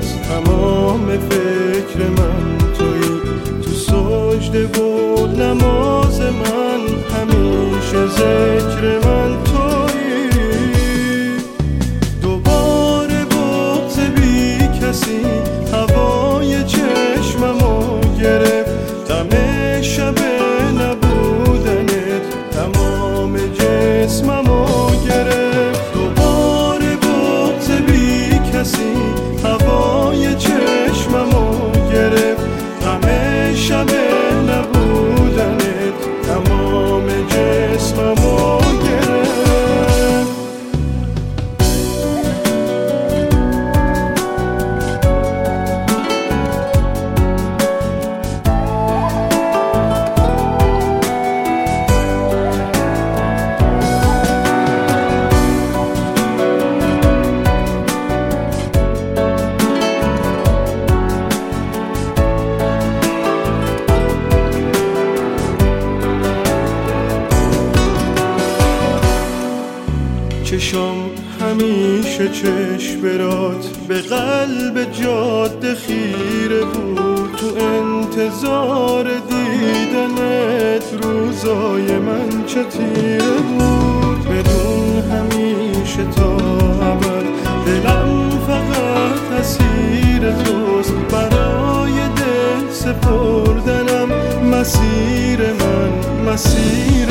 روز تمام فکر من تویی، تو سجده بود نماز من، همیشه ذکر من تویی. دوباره بغض بی کسی هوای چشممو گرفت، دم شب نبودنت تمام جسممو گرفت. دوباره بغض بی کسی هوای چشممو گرفت، دم شب نبودنت تمام جسممو گرفت. چشم همیشه چشم برات به قلب جاده خیره بود، تو انتظار دیدنت روزای من چه تیره بود. بدون همیشه تا ابد دلم فقط اسیر توست، برای دل سپردنم مسیر من، مسیر